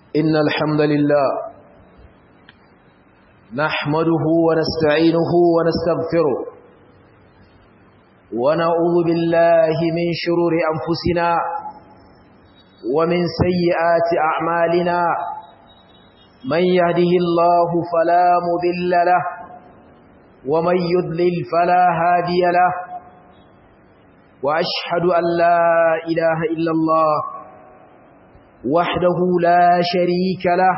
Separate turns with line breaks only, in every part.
إن الحمد لله نحمده ونستعينه ونستغفره ونعوذ بالله من شرور أنفسنا ومن سيئات أعمالنا من يهده الله فلا مضل له ومن يضلل فلا هادي له وأشهد أن لا إله إلا الله وحده لا شريك له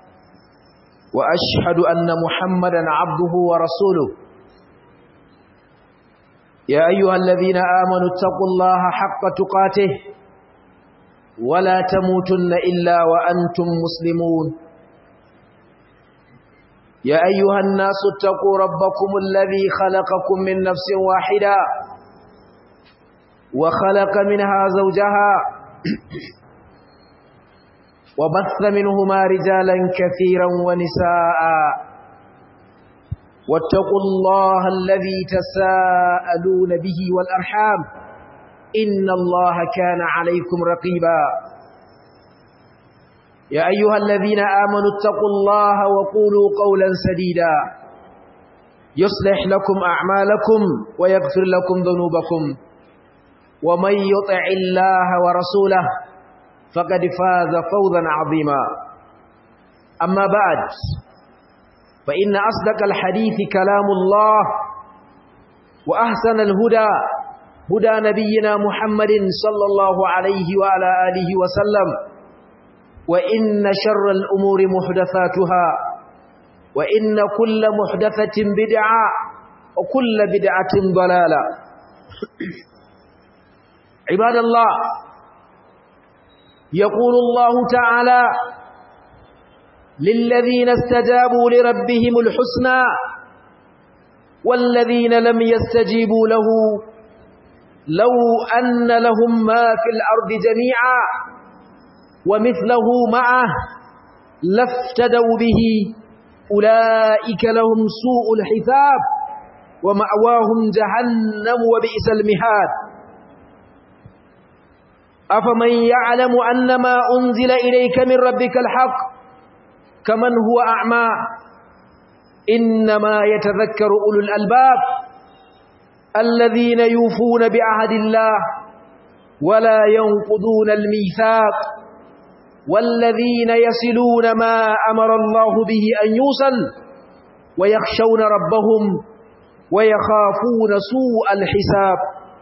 وأشهد أن محمدا عبده ورسوله يا أيها الذين آمنوا اتقوا الله حق تقاته ولا تموتن إلا وأنتم مسلمون يا أيها الناس اتقوا ربكم الذي خلقكم من نفس واحدة وخلق منها زوجها وبث منهما رجالا كثيرا ونساء واتقوا الله الذي تساءلون به والأرحام إن الله كان عليكم رقيبا يا أيها الذين آمنوا اتقوا الله وقولوا قولا سديدا يصلح لكم أعمالكم ويغفر لكم ذنوبكم ومن يطع الله ورسوله فقد فاز فوزا عظيما أما بعد فإن أصدق الحديث كلام الله وأحسن الهدى هدى نبينا محمد صلى الله عليه وعلى آله وسلم وإن شر الأمور محدثاتها وإن كل محدثة بدعة وكل بدعة ضلالة عباد الله يقول الله تعالى للذين استجابوا لربهم الحسنى والذين لم يستجيبوا له لو أن لهم ما في الأرض جميعا ومثله معه لافتدوا به أولئك لهم سوء الحساب ومأواهم جهنم وبئس المهاد أفمن يعلم أن ما أنزل إليك من ربك الحق كمن هو أعمى إنما يتذكر أولو الألباب الذين يوفون بعهد الله ولا ينقضون الميثاق والذين يصلون ما أمر الله به أن يوصل ويخشون ربهم ويخافون سوء الحساب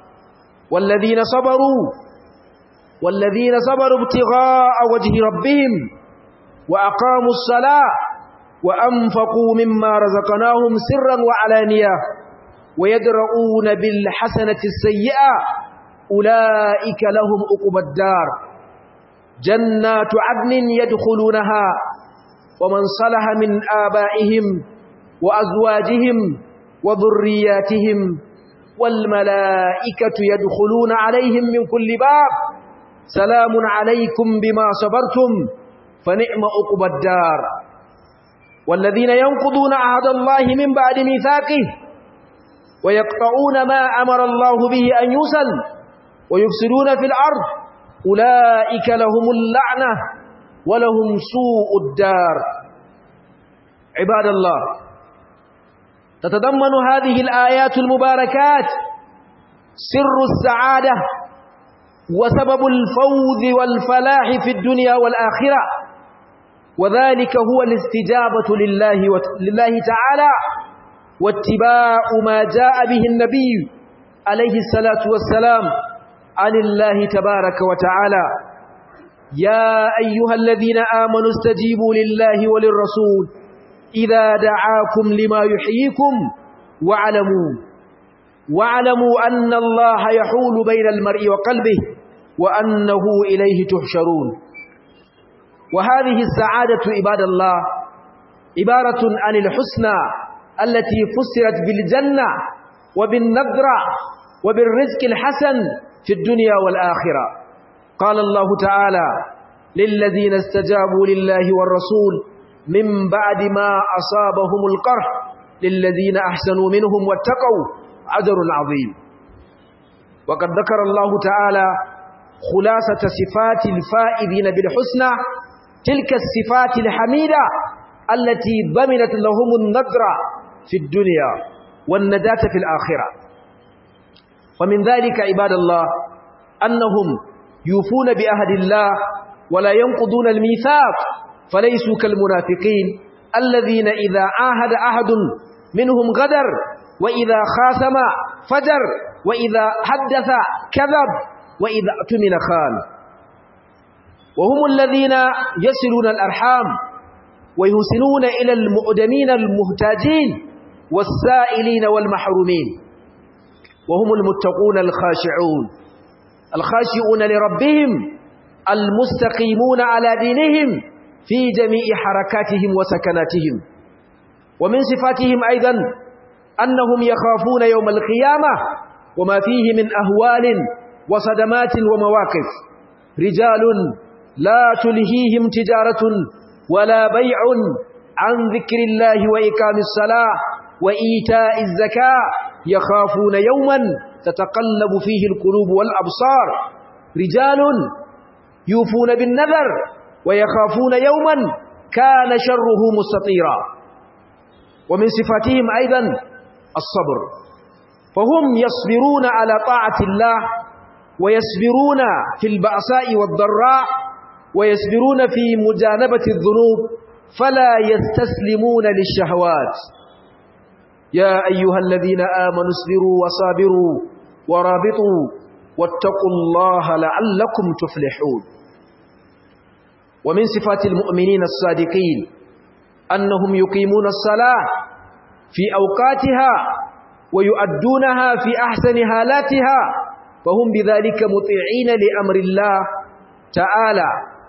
والذين صبروا ابتغاء وجه ربهم وأقاموا الصلاة وأنفقوا مما رزقناهم سرا وعلانية ويدرؤون بالحسنة السيئة أولئك لهم عقبى الدار جنات عدن يدخلونها ومن صلح من آبائهم وأزواجهم وذرياتهم والملائكة يدخلون عليهم من كل باب سلام عليكم بما صبرتم فنعم عقبى الدار والذين ينقضون عهد الله من بعد ميثاقه ويقطعون ما أمر الله به أن يوصل ويفسدون في الأرض أولئك لهم اللعنة ولهم سوء الدار عباد الله تتضمن هذه الآيات المباركات سر السعادة وسبب الفوز والفلاح في الدنيا والآخرة وذلك هو الاستجابة لله تعالى واتباع ما جاء به النبي عليه الصلاة والسلام عن الله تبارك وتعالى يا أيها الذين آمنوا استجيبوا لله وللرسول إذا دعاكم لما يحييكم واعلموا أن الله يحول بين المرء وقلبه وأنه إليه تحشرون وهذه السعادة عباد الله عبارة عن الحسنى التي فسرت بالجنة وبالنضرة وبالرزق الحسن في الدنيا والآخرة قال الله تعالى للذين استجابوا لله والرسول من بعد ما أصابهم القرح للذين أحسنوا منهم واتقوا أجر عظيم وقد ذكر الله تعالى خلاصة صفات الفائزين بالحسنى تلك الصفات الحميدة التي ضمنت لهم النذر في الدنيا والنجاة في الآخرة. ومن ذلك عباد الله أنهم يوفون بعهد الله ولا ينقضون الميثاق، فليسوا كالمنافقين الذين إذا عاهد أحد منهم غدر، وإذا خاصم فجر، وإذا حدث كذب، وإذا اؤتمن خان. وهم الذين يصلون الأرحام ويحسنون إلى المؤدمين المحتاجين والسائلين والمحرومين، وهم المتقون الخاشعون لربهم المستقيمون على دينهم في جميع حركاتهم وسكناتهم. ومن صفاتهم أيضا أنهم يخافون يوم القيامة وما فيه من أهوال وصدمات ومواقف. رجال لا تلهيهم تجارة ولا بيع عن ذكر الله وإقام الصلاة وإيتاء الزكاة يخافون يوما تتقلب فيه القلوب والأبصار. رجال يوفون بالنذر ويخافون يوما كان شره مستطيرا. ومن صفاتهم أيضا الصبر، فهم يصبرون على طاعة الله ويصبرون في البأساء والضراء ويصبرون في مجانبة الذنوب، فلا يستسلمون للشهوات. يا أيها الذين آمنوا اصبروا وصابروا ورابطوا واتقوا الله لعلكم تفلحون. ومن صفات المؤمنين الصادقين أنهم يقيمون الصلاة في أوقاتها ويؤدونها في أحسن حالاتها، فهم بذلك مطيعين لأمر الله تعالى،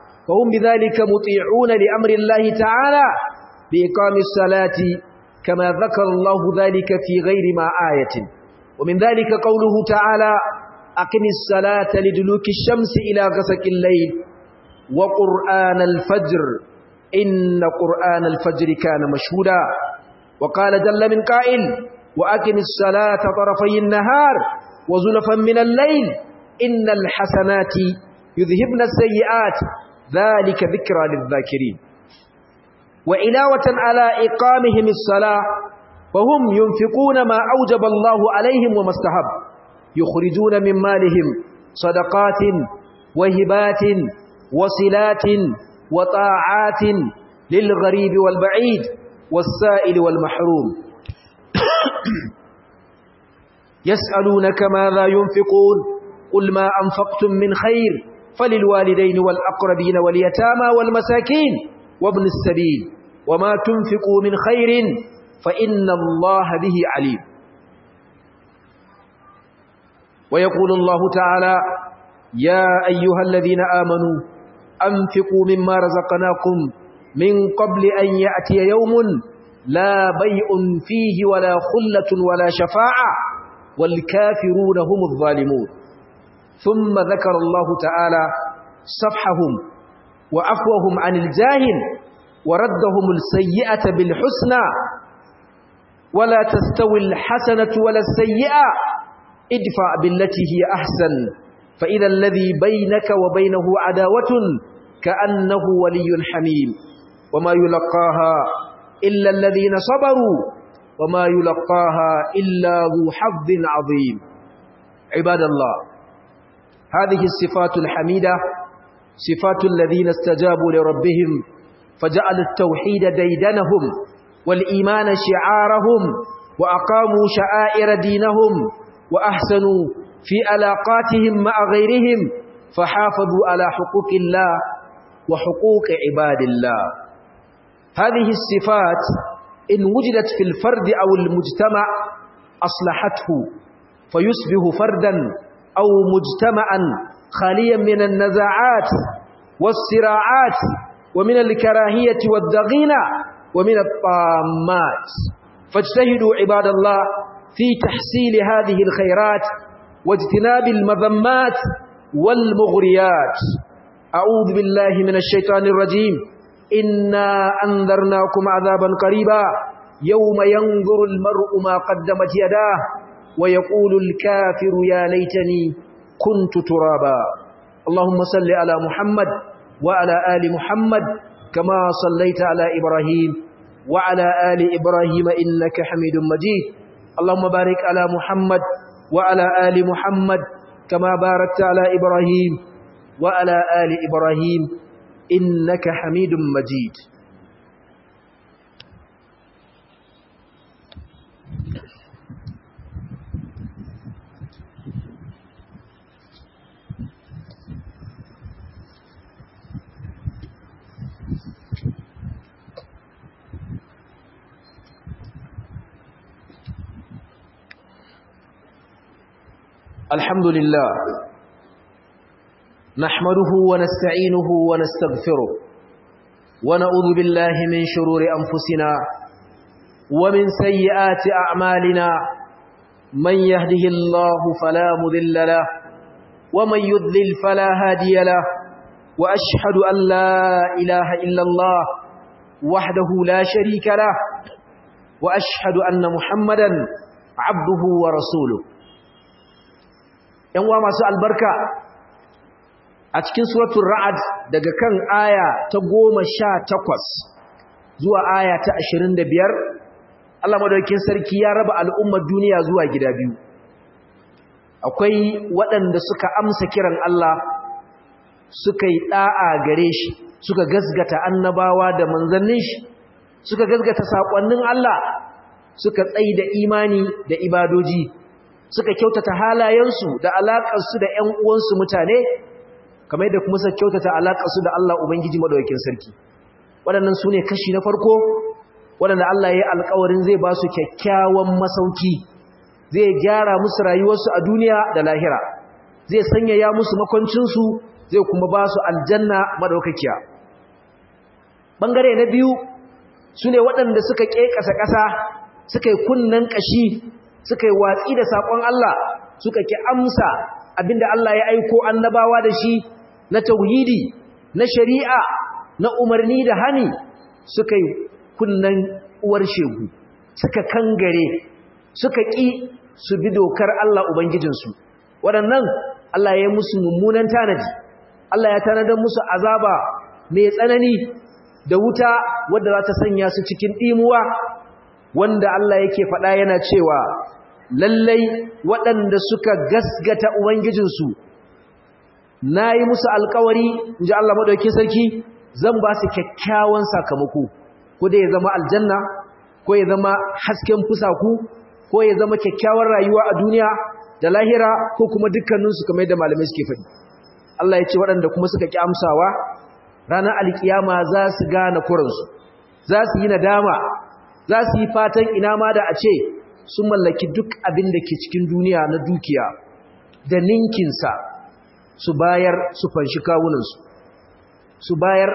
بإقام الصلاة كما ذكر الله ذلك في غير ما آية. ومن ذلك قوله تعالى: أقم الصلاة لدلوك الشمس إلى غسق الليل وقرآن الفجر إن قرآن الفجر كان مشهودا. وقال جل من قائل: وأقم الصلاة طرفي النهار وزلفا من الليل إن الحسنات يذهبن السيئات ذلك ذكرى للذاكرين. وعلاوة على إقامهم الصلاة فهم ينفقون ما أوجب الله عليهم وما استحب، يخرجون من مالهم صدقات وهبات وصلات وطاعات للغريب والبعيد والسائل والمحروم. يسألونك ماذا ينفقون قل ما أنفقتم من خير فللوالدين والأقربين واليتامى والمساكين وابن السبيل وما تنفقوا من خير فإن الله به عليم. ويقول الله تعالى: يا أيها الذين آمنوا أنفقوا مما رزقناكم من قبل أن يأتي يوم لا بيع فيه ولا خلة ولا شفاعة والكافرون هم الظالمون. ثم ذكر الله تعالى صفحهم وعفوهم عن الجاهل وردهم السيئة بالحسنى ولا تستوي الحسنة ولا السيئة ادفع بالتي هي أحسن فإذا الذي بينك وبينه عداوة كأنه ولي حميم وما يلقاها إلا الذين صبروا وما يلقاها إلا ذو حظ عظيم. عباد الله، هذه الصفات الحميدة صفات الذين استجابوا لربهم فجعل التوحيد ديدنهم والإيمان شعارهم وأقاموا شعائر دينهم وأحسنوا في علاقاتهم مع غيرهم فحافظوا على حقوق الله وحقوق عباد الله. هذه الصفات إن وجدت في الفرد أو المجتمع أصلحته فيصبح فردا أو مجتمعا خاليا من النزاعات والصراعات ومن الكراهية والضغينة ومن الطامات. فاجتهدوا عباد الله في تحصيل هذه الخيرات واجتناب المذمات والمغريات. أعوذ بالله من الشيطان الرجيم. إنا أنذرناكم عذابا قريبا يوم ينظر المرء ما قدمت يداه ويقول الكافر يا ليتني كنت ترابا. اللهم صل على محمد وعلى آل محمد كما صليت على إبراهيم وعلى آل إبراهيم إنك حميد مجيد اللهم بارك على محمد وعلى آل محمد كما باركت على إبراهيم وعلى آل إبراهيم إنك حميد مجيد الحمد لله نحمده ونستعينه ونستغفره ونعوذ بالله من شرور أنفسنا ومن سيئات أعمالنا من يهده الله فلا مضل له ومن يضلل فلا هادي له وأشهد أن لا إله إلا الله وحده لا شريك له وأشهد أن محمدا عبده ورسوله yanwa masu albarka a cikin suratul ra'd daga kan aya ta 18 zuwa aya ta 25 Allah madaukakin sarki ya raba al'ummar duniya zuwa gida biyu akwai waɗanda suka amsa kiran Allah suka yi da'a gare shi suka gasgata annabawa da manzannin shi suka gasgata sakonnin Allah suka tsaida imani da ibadoji suka kyautata halayensu da alaƙarsu da ƴan uwansu mutane kamar yadda kuma suka kyautata alaƙarsu da Allah Ubangiji madaukakin sarki waɗannan sune kashi na farko waɗanda Allah ya yi alƙawarin zai ba su kyakkyawan masauki zai gyara musu rayuwarsu a duniya da lahira zai sanyaya musu makwancinsu zai kuma ba su aljanna madaukakiya bangare na biyu sune waɗanda suka ƙeƙasa ƙasa suka yi kunnen ƙashi suka yi watsi da saƙon Allah suka ki amsa abinda Allah ya aiko annabawa da shi na tauhidi na shari'a na umarni da hani suka yi kunnan uwar shegu suka kangare suka ki su bi dokar Allah ubangijinsu waɗannan Allah ya yi musu mummunan tanadi Allah ya tanadar musu azaba mai tsanani da wuta wadda za ta sanya su cikin ɗimuwa wanda Allah yake faɗa yana cewa lallai waɗanda suka gasgata ubangijinsu nayi musu alƙawari inji Allah madaukakin sarki zan ba su kyakkyawan sakamako ko da ya zama aljanna ko ya zama hasken fusaku ko ya zama kyakkyawar rayuwa a duniya da lahira ko kuma dukkaninsu kamar yadda malamai suke faɗi Allah ya ce waɗanda kuma suka ki amsawa ranar alkiyama za su gane kuransu za su yi nadama za su yi fatan ina ma da a ce sun mallaki duk abin da ke cikin duniya na dukiya da ninkinsa su bayar su fanshi kawunansu su bayar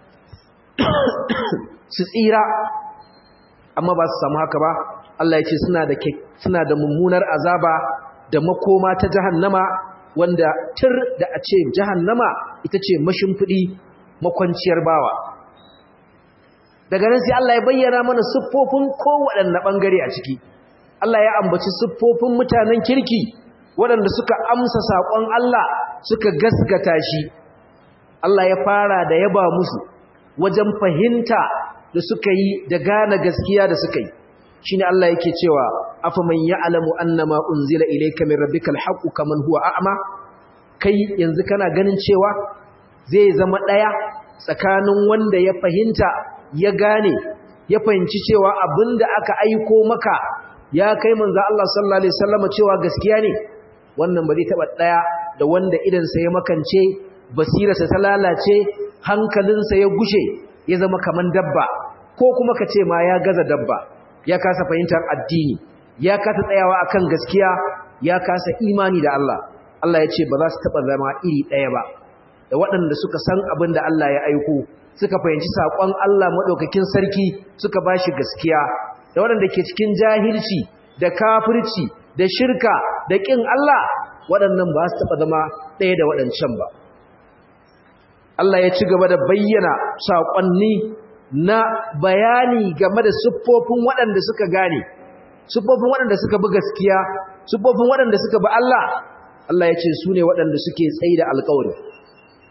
su tsira amma ba su samu haka ba Allah ya ce suna da mummunar azaba da makoma ta jahannama wanda tir da a ce jahannama ita ce mashimfiɗi makwanciyar bawa daga nan sai Allah ya bayyana mana siffofin kowaɗanne ɓangare a ciki Allah ya ambaci siffofin mutanen kirki waɗanda suka amsa saƙon Allah suka gasgata shi Allah ya fara da yaba musu wajen fahimta da suka yi da gane gaskiya da suka yi shine Allah yake cewa afaman ya'lamu annama unzila ilayka min rabbikal haqqu kaman huwa a'ma kai yanzu kana ganin cewa zai zama ɗaya tsakanin wanda ya fahimta ya gane ya fahimci cewa abinda aka aiko maka ya kai manzo Allah sallallahu alaihi wasallam cewa gaskiya ne wannan ba zai taba daya da wanda idan sa ya makance basirarsa ta lalace hankalinsa ya gushe ya zama kaman dabba ko kuma kace ma ya gaza dabba ya kasa fahimtar addini ya kasa tsayawa akan gaskiya ya kasa imani da Allah Allah ya ce ba za su taba zama iri daya ba da waɗanda suka san abin da Allah ya aiko suka fahimci saƙon Allah madaukakin sarki suka bashi gaskiya da waɗanda ke cikin jahilci da kafirci da shirka da ƙin Allah waɗannan ba su taɓa zama ɗaya da waɗancan ba Allah ya ci gaba da bayyana saƙonni na bayani game da siffofin waɗanda suka gane siffofin waɗanda suka bi gaskiya siffofin waɗanda suka bi Allah Allah ya ce su ne waɗanda suke tsaye da alƙawari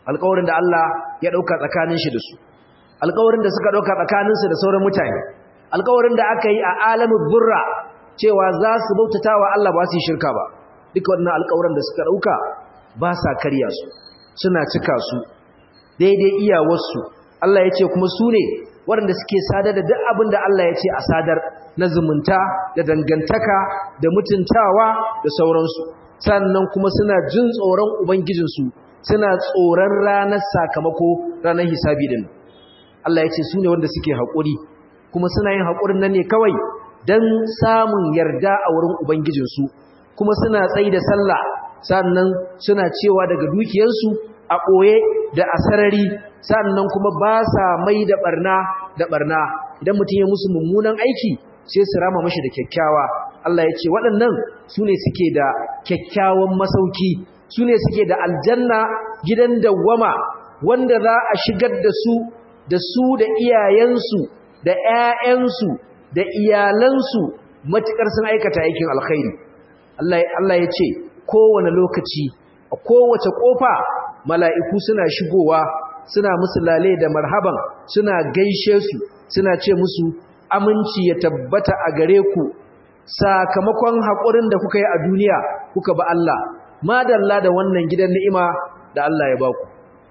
alƙawarin da Allah ya dauka tsakanin shi da su, alƙawarin da suka dauka tsakanin su da sauran mutane, alƙawarin da aka yi a alamul burra cewa za su bautatawa Allah ba su yi shirka ba. Duka wannan alƙawarin da suka dauka ba sa karya su, suna cika su daidai iyawarsu. Allah ya ce kuma su ne waɗanda suke sadar da duk abin da Allah ya ce a sadar na zumunta da dangantaka da mutuntawa da sauransu. Sannan kuma suna jin tsoron Ubangijinsu, suna tsoron ranar sakamako, ranar hisabi din. Allah ya ce su ne wanda suke haƙuri, kuma suna yin haƙurin nan ne kawai don samun yarda a wurin Ubangijinsu, kuma suna tsayi da sallah, sannan suna cewa daga dukiyarsu a ɓoye da a sarari, sannan kuma ba sa mai da ɓarna idan mutum ya musu mummunan aiki sai su rama mashi da kyakkyawa. Allah ya ce waɗannan su ne suke da kyakkyawan masauki, su ne suke da aljanna gidan dawwama wanda za a shigar da su da iyayensu da ‘ya'yansu da iyalansu matuƙar sun aikata aikin alkhairi. Allah ya ce kowane lokaci a kowace ƙofa mala'iku suna shigowa suna musu lale da marhaban, suna gaishe su, suna ce musu aminci ya tabbata a gare ku sakamakon haƙurin da kuka yi a duniya kuka ba Allah, madalla da wannan gidan ni'ima da Allah ya baku.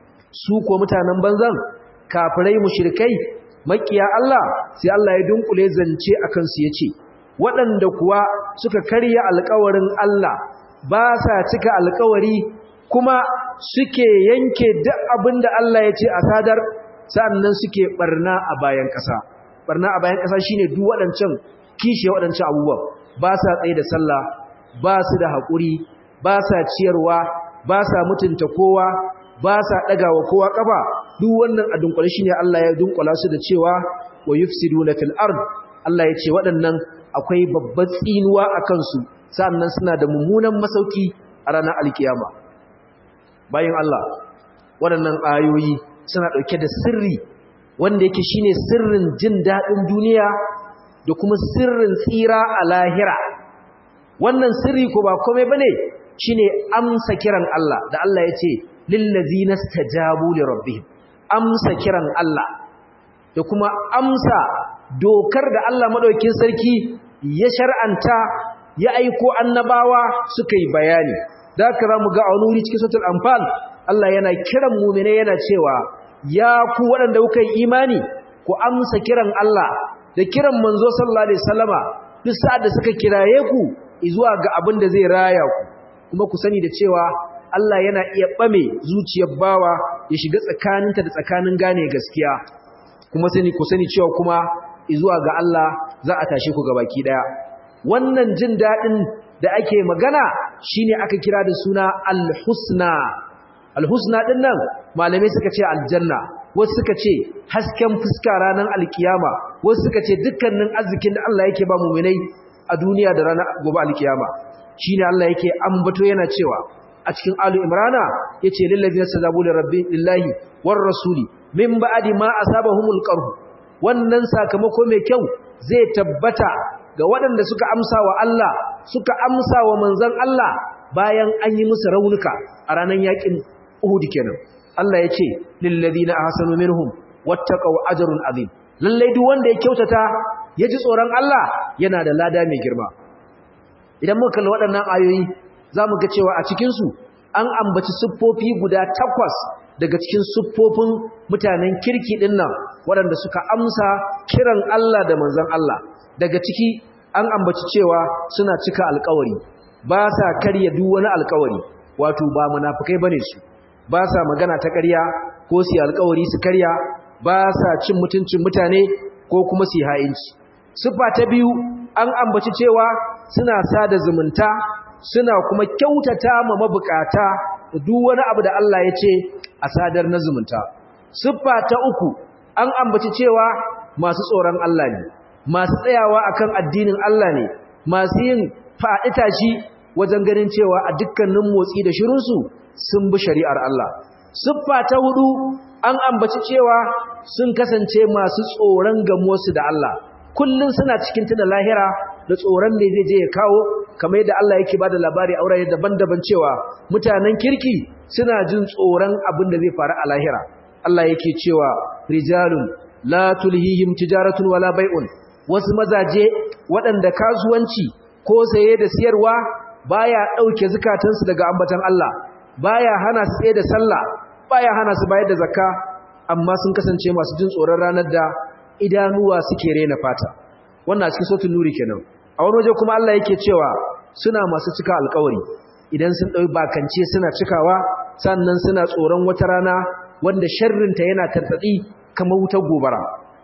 Su ko mutanen banzan kafirai mushrikai makiya Allah sai Allah ya dunkule zance akan su yace waɗanda kuwa suka karya alƙawarin Allah ba sa cika alƙawari kuma suke yanke duk abin da Allah ya ce a sadar, sannan suke barna a bayan ƙasa. Barna a bayan ƙasa shine duk waɗancan kishe waɗancan abubuwan, ba sa tsaye da sallah, ba su da haƙuri, ba sa ciyarwa, ba sa mutunta kowa, ba sa ɗagawa kowa ƙafa. Duk wannan a dunkule shine Allah ya dunkula su da cewa wa yufsiduna fil ard. Allah ya ce waɗannan akwai babbar tsinuwa a kansu, sannan suna da mummunan masauki a ranar alkiyama. Bayan Allah, waɗannan ayoyi suna ɗauke da sirri wanda yake shine sirrin jin daɗin duniya da kuma sirrin tsira a lahira. Wannan sirri ko ba komai bane, shine amsa kiran Allah da Allah ya ce lillazina stajabu li rabbihim, amsa kiran Allah da kuma amsa dokar da Allah madaukakin sarki ya shar'anta, ya aiko annabawa suka yi bayani. Da haka za mu ga a wani wuri cikin suratul Anfal Allah yana kiran mu'mine yana cewa ya ku waɗanda kuka yi imani ku amsa kiran Allah da kiran manzo sallallahu alaihi wasallama duk sa'ad da suka kiraye ku zuwa ga abin da zai raya ku, kuma ku sani da cewa Allah yana iya ɓame zuciyar bawa ya shiga tsakaninta da tsakanin gane gaskiya, kuma ku sani cewa kuma zuwa ga Allah za a tashe ku gabaki daya. Wannan jin daɗin da ake magana shine aka kira da suna al-husna. Al-husna din nan malamai suka ce aljanna, wasu suka ce hasken fuska ranar alkiyama, wasu suka ce dukkanin arzikin da Allah yake ba mu'minai a duniya da ranar gobe alkiyama. Shine Allah yake ambato yana cewa a cikin Alu Imrana yace lil ladina sajabu lillahi war rasuli min ba'di ma asabahumul qarh. Wannan sakamako mai kyau zai tabbata ga waɗanda suka amsa wa Allah, suka amsa wa manzon Allah bayan an yi musu raunuka a ranar yakin Uhud kenan. Allah ya ce lil ladina ahsanu minhum wattaqaw ajrun azim. Lalle duk wanda ya kyautata ya ji tsoron Allah yana da lada mai girma. Idan muka kalli waɗannan ayoyi zamu ga cewa a cikin su an ambaci siffofi guda 8 daga cikin siffofin mutanen kirki din nan waɗanda suka amsa kiran Allah da manzon Allah. Daga ciki an ambaci cewa suna cika alƙawari, ba sa karya duk wani alƙawari, wato ba munafikai bane su, ba sa magana ta ƙarya ko su alƙawari su karya, ba sa cin mutuncin mutane ko kuma su ha'inci. Siffa ta biyu an ambaci cewa suna sada zumunta, suna kuma kyautata ma mabukata da duk wani abu da Allah ya ce a sadar na zumunta. Siffa ta uku an ambaci cewa masu tsoron Allah ne, masu tsayawa akan addinin Allah ne, masu yin faɗi tashi wajen ganin cewa a dukkanin motsi da shirinsu sun bi shari'ar Allah. Siffa ta hudu an ambaci cewa sun kasance masu tsoron gamuwarsu da Allah, kullum suna cikin tuna lahira da tsoron da zai je ya kawo kamar yadda Allah yake bada labari a wurare daban-daban cewa mutanen kirki suna jin tsoron abin da zai faru a lahira. Allah yake cewa rijalun la tulhihim tijaratun wala bai'un, wasu mazaje waɗanda kasuwanci ko saye da siyarwa baya dauke zakatansu daga ambatan Allah, baya hana su tsaye da sallah, baya hana su bayar da zakka, amma sun kasance masu jin tsoron ranar da idanuwa suke rena fata. Wannan cikin suratul nuri kenan. A wani waje kuma Allah yake cewa suna masu cika alƙawari, idan sun ɗau bakance suna cikawa, sannan suna tsoron wata rana wanda sharrinta yana tartsatsi kamar wutar gobara.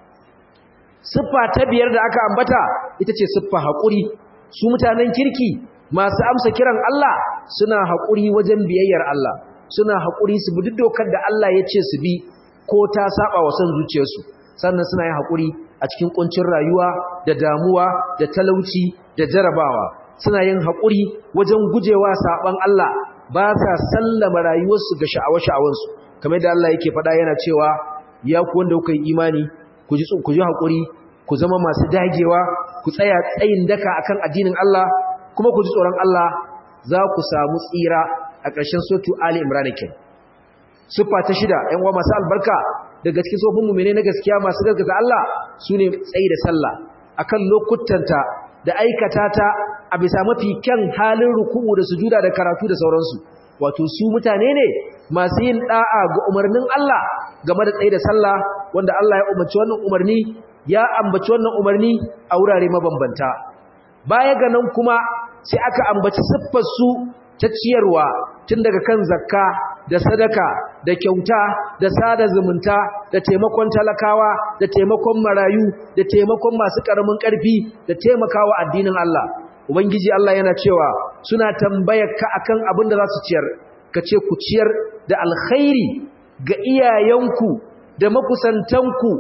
Siffa ta biyar da aka ambata ita ce siffa haƙuri. Su mutanen kirki masu amsa kiran Allah suna haƙuri wajen biyayyar Allah, suna haƙuri su bi duk dokar da Allah ya ce su bi ko ta saba wa son zuciyarsu, sannan suna yin haƙuri a cikin kuncin rayuwa da damuwa da talauci da jarabawa, suna yin haƙuri wajen gujewa saban Allah, ba sa sallama rayuwarsu ga sha'awa-sha'awansu, kamar da Allah yake faɗa yana cewa ya ku wanda kuka yi imani ku ji haƙuri, ku zama masu dagewa, ku tsaya tsayin daka akan addinin Allah, kuma ku ji tsoron Allah, za ku samu tsira. A ƙarshen suratu Ali Imran kenan. Siffa ta shida, ƴan uwa masu albarka, daga cikin sofin mu'mine na gaskiya masu gaskata Allah sune tsayi da sallah akan lokutanta da aikata ta a bisa mafi kyan halin ruku'u da sujuda da karatu da sauransu. Wato su mutane ne masu yin da'a ga umarnin Allah game da tsayi da sallah, wanda Allah ya umarci wannan umarni, ya ambaci wannan umarni a wurare mabambanta. Baya ga nan kuma sai aka ambaci siffar su ta ciyarwa, tun daga kan zakka da sadaka da kyauta da sada zumunta da taimakon talakawa da taimakon marayu da taimakon masu karamin karfi da taimakawa addinin Allah. Ubangiji Allah yana cewa suna tambayar ka akan abin da za su ciyar, ka ce ku ciyar da alkhairi ga iyayenku da makusantanku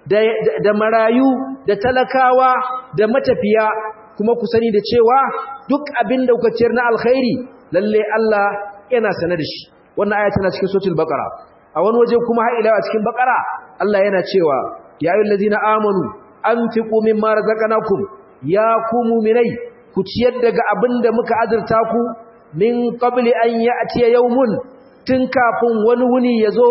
da marayu da talakawa da matafiya, kuma ku sani da cewa duk abin da kuka ciyar na alkhairi lalle Allah yana sanar da shi. Wannan aya tana cikin suratul baqara. A wani waje kuma har ila a cikin baqara Allah yana cewa ya ayyuhallazina amanu anfiqu mimma razaqnakum, ya ku mu'minai ku ciyar daga abinda muka azurta ku, min qabli an ya'tiya yawmun, tun kafin wani wuni yazo,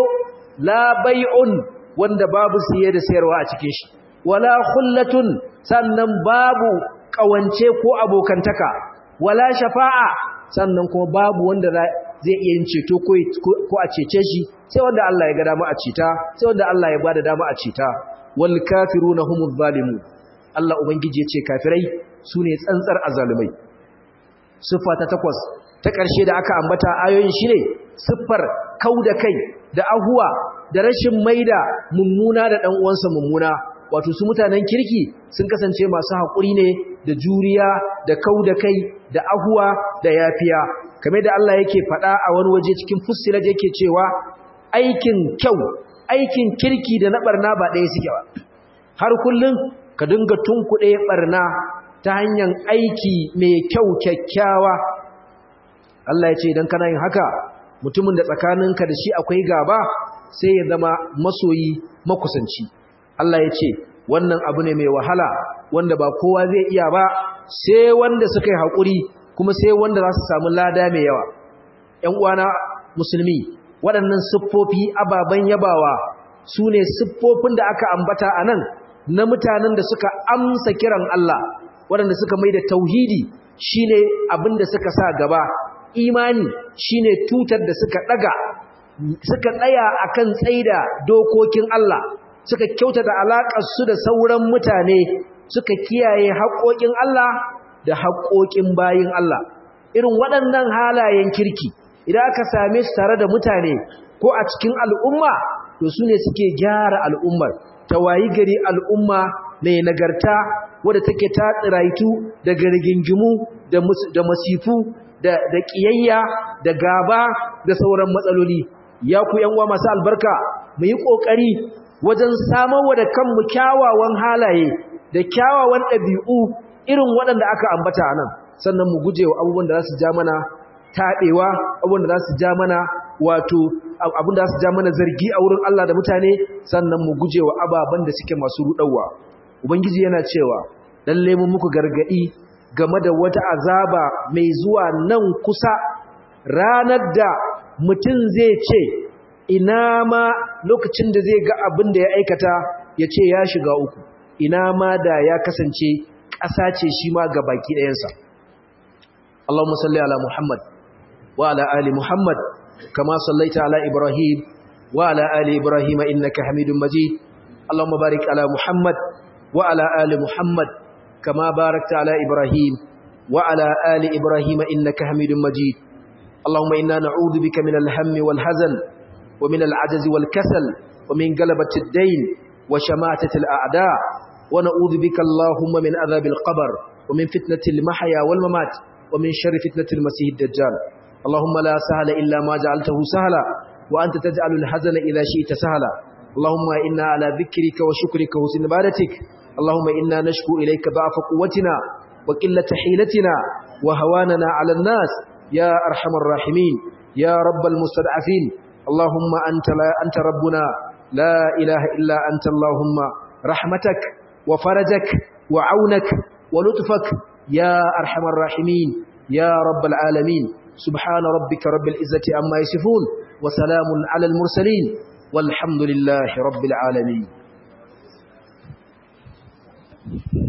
la bai'un, wanda babu siye da sayarwa a cikin shi, wala khullatun, sannan babu kawance ko abokantaka, wala shafa'a, sannan kuma babu wanda zai iya yin ceto ko a cece shi sai wanda Allah ya ga dama a ceta, sai wanda Allah ya bada dama a ceta. Wal kafiruna humuz zalimun, Allah ubangiji ya ce kafirai sune tsantsar azalumai. Siffa ta 8 ta ƙarshe da aka ambata ayoyin shine siffar kauda kai da ahuwa da rashin maida mummuna da dan uwansa mummuna. Wato su mutanen kirki sun kasance masu haƙuri ne da juriya da kauda kai da ahuwa da yafiya, kamar da Allah yake faɗa a wani waje cikin Fussilat yake cewa aikin kyau, aikin kirki da na barna ba ɗaya suke ba. Har kullum ka dinga tunkuɗe barna ta hanyar aiki mai kyau kyakkyawa. Allah ya ce idan kana yin haka, mutumin da tsakaninka da shi akwai gaba sai ya zama masoyi makusanci. Allah ya ce wannan abu ne mai wahala wanda ba kowa zai iya ba sai wanda suka yi haƙuri, kuma sai wanda za su samu lada mai yawa. ‘Yan uwana musulmi, waɗannan siffofi ababen yabawa su ne siffofin da aka ambata a nan na mutanen da suka amsa kiran Allah, waɗanda suka mai da tauhidi shi ne abin da suka sa gaba, imani shi ne tutar da suka ɗaga, suka tsaya a kan tsaida dokokin Allah, suka kyautata alaƙarsu da sauran mutane, suka kiyaye haƙoƙin Allah da haƙoƙin bayin Allah. Irin waɗannan halayen kirki idan aka same su tare da mutane ko a cikin al'umma, to su ne suke gyara al'ummar, ta wayi gari al'umma mai nagarta wadda take ta tsiraitu daga rigingimu da masifu da ƙiyayya da gaba da sauran matsaloli. Ya ku ‘yan uwa masu albarka, mu yi ƙoƙari wajen samarwa da kanmu kyawawan halaye da kyawawan ɗabi'u irin waɗanda aka ambata nan, sannan mu guje wa abubuwan da za su ja mana taɓewa, abubuwan da za su ja mana abin da za su ja mana zargi a wurin Allah da mutane, sannan mu guje wa ababen da suke masu ruɗawa. Ubangiji yana cewa lalle mun muku gargaɗi game da wata azaba mai zuwa nan kusa, ranar da mutum zai ce ina ma lokacin da zai ga abin da ya aikata ya ce ya shiga uku, ina ma da ya kasance ƙasa ce shi ma ga baki ɗayansa. Allahumma salli ala Muhammad wa ala ali Muhammad kama sallaita ala Ibrahim wa ala ali Ibrahim innaka Hamidum Majid. Allahumma barik ala Muhammad wa ala ali Muhammad kama barakta ala Ibrahim wa ala ali Ibrahim innaka Hamidum Majid. Allahumma inna na'udhu bika min al-hammi wal hazan wa min al-'ajzi wal kasal wa min galabati ad-dayn wa shamatati al-a'da' wa na'udhu bika Allahumma min adhabi al-qabr wa min fitnati al-mahya wal mamat wa min sharri fitnati al-masih ad-dajjal. Allahumma la sahla illa ma ja'altahu sahla wa anta taj'alu al-hazana idha shi'ta sahla. Allahumma inna ala dhikrika wa shukrika wa husni ibadatik. Allahumma inna nashku ilayka da'fa quwwatina wa qillata hilatina wa hawanana 'ala an-nas ya arhamar rahimin ya rabbal mustad'afin. Allahumma anta rabbuna la ilaha illa anta. Allahumma rahmatak wa farajak wa 'aunak wa lutfak ya arhamar rahimin ya rabbal alamin. Subhana rabbika rabbil izzati amma yasifun wa salamun 'alal mursalin walhamdulillahi rabbil alamin.